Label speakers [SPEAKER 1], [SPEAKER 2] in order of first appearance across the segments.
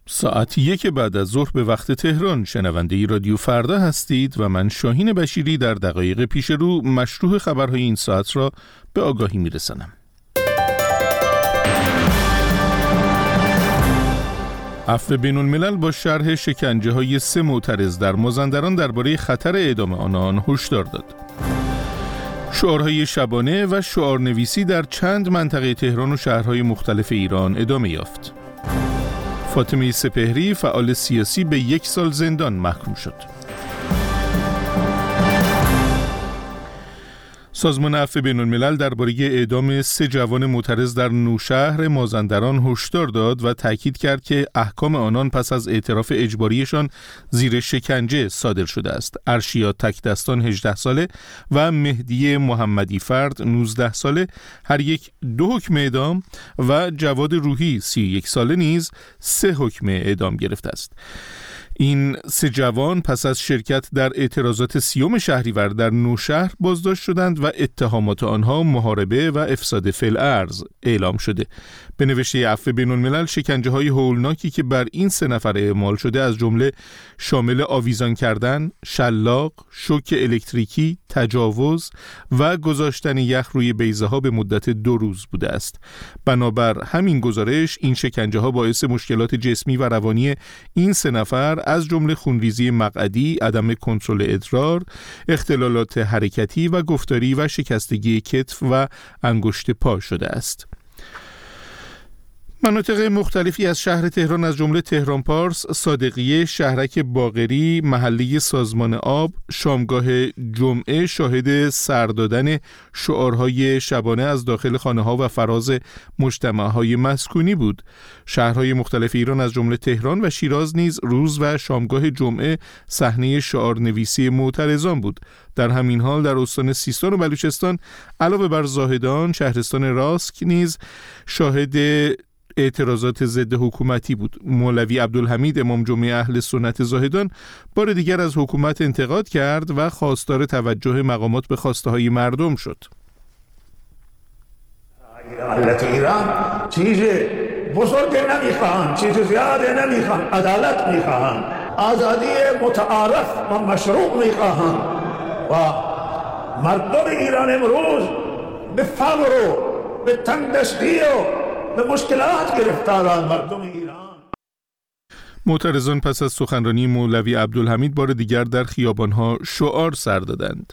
[SPEAKER 1] ساعت 1 بعد از ظهر به وقت تهران شنونده رادیو فردا هستید و من شاهین بشیری در دقایق پیش رو مشروح خبرهای این ساعت را به آگاهی میرسانم. عفو بین‌الملل با شرح شکنجه‌های 3 معترض در مازندران درباره خطر اعدام آنان هشدار داد. شعارهای شبانه و شعارنویسی در چند منطقه تهران و شهرهای مختلف ایران ادامه یافت. فاطمه سپهری فعال سیاسی به 1 سال زندان محکوم شد. سازمان عفو بین‌الملل درباره اعدام 3 جوان معترض در نوشهر مازندران هشدار داد و تاکید کرد که احکام آنان پس از اعتراف اجباریشان زیر شکنجه صادر شده است. ارشیا تکدستان 18 ساله و مهدی محمدی فرد 19 ساله هر یک 2 حکم اعدام و جواد روحی 31 ساله نیز 3 حکم اعدام گرفته است. این 3 جوان پس از شرکت در اعتراضات 30 شهریور در نوشهر بازداشت شدند و اتهامات آنها محاربه و افساد فی الارض اعلام شده. به نوشته عفو بین‌الملل شکنجه‌های هولناکی که بر این 3 نفر اعمال شده از جمله شامل آویزان کردن، شلاق، شوک الکتریکی، تجاوز و گذاشتن یخ روی بیضه‌ها به مدت 2 روز بوده است. بنابر همین گزارش این شکنجه‌ها باعث مشکلات جسمی و روانی این 3 نفر از جمله خونریزی مقعدی، عدم کنترل ادرار، اختلالات حرکتی و گفتاری و شکستگی کتف و انگشت پا شده است. مناطق مختلفی از شهر تهران از جمله تهران پارس، صادقیه، شهرک باقری، محله سازمان آب، شامگاه جمعه شاهد سر دادن شعارهای شبانه از داخل خانه‌ها و فراز مجتمع‌های مسکونی بود. شهرهای مختلف ایران از جمله تهران و شیراز نیز روز و شامگاه جمعه صحنه شعارنویسی معترضان بود. در همین حال در استان سیستان و بلوچستان علاوه بر زاهدان، شهرستان راسک نیز شاهد اعتراضات ضد حکومتی بود. مولوی عبدالحمید امام جمعه اهل سنت زاهدان بار دیگر از حکومت انتقاد کرد و خواستار توجه مقامات به خواسته های مردم شد.
[SPEAKER 2] ملت ایران چیز بزرگ نمیخواهند، چیز زیاد نمیخواهند، عدالت میخواهند، آزادی متعارف و مشروع میخواهند و مردم ایران امروز به فقر و به تنگدستی و به مشکلات گرفتاران مردم ایران.
[SPEAKER 1] معترضان پس از سخنرانی مولوی عبدالحمید بار دیگر در خیابانها شعار سر دادند.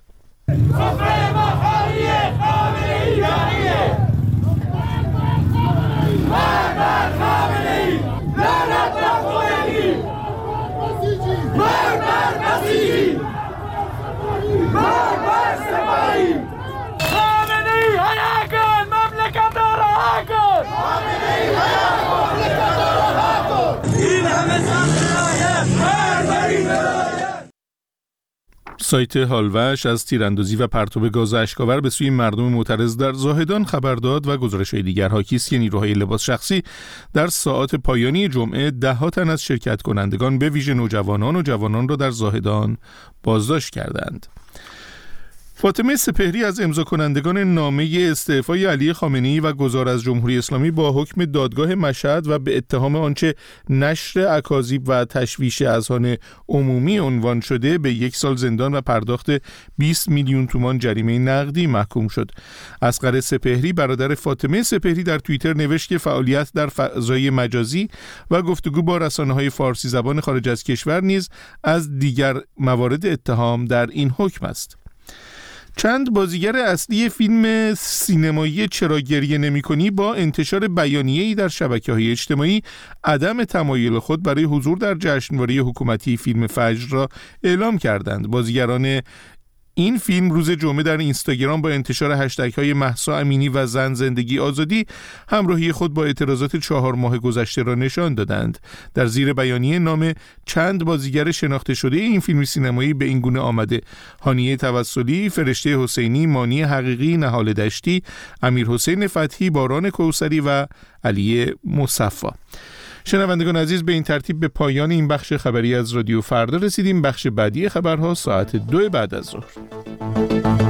[SPEAKER 1] سایت هالوش از تیراندازی و پرتاب گاز اشک‌آور به سوی مردم معترض در زاهدان خبر داد و گزارش‌های دیگر حاکی است که نیروهای لباس شخصی در ساعات پایانی جمعه 10 تن از شرکت کنندگان به ویژه نوجوانان و جوانان را در زاهدان بازداشت کردند. فاطمه سپهری از امضا کنندگان نامه استعفای علی خامنه‌ای و گذار از جمهوری اسلامی با حکم دادگاه مشهد و به اتهام آنچه نشر اکاذیب و تشویش اذهان عمومی عنوان شده به 1 سال زندان و پرداخت 20 میلیون تومان جریمه نقدی محکوم شد. اصغر سپهری برادر فاطمه سپهری در توییتر نوشت که فعالیت در فضای مجازی و گفتگو با رسانه‌های فارسی زبان خارج از کشور نیز از دیگر موارد اتهام در این حکم است. چند بازیگر اصلی فیلم سینمایی چرا گریه نمی‌کنی با انتشار بیانیه‌ای در شبکه‌های اجتماعی عدم تمایل خود برای حضور در جشنواره حکومتی فیلم فجر را اعلام کردند. بازیگران این فیلم روز جمعه در اینستاگرام با انتشار هشتگ‌های مهسا امینی و زن زندگی آزادی همراهی خود با اعتراضات 4 ماه گذشته را نشان دادند. در زیر بیانیه نام چند بازیگر شناخته شده این فیلم سینمایی به این گونه آمده: هانیه توسلی، فرشته حسینی، مانی حقیقی، نهال دشتی، امیر حسین فتحی، باران کوثری و علی مصفی. شنوندگان عزیز، به این ترتیب به پایان این بخش خبری از رادیو فردا رسیدیم. بخش بعدی خبرها ساعت 2 بعد از ظهر.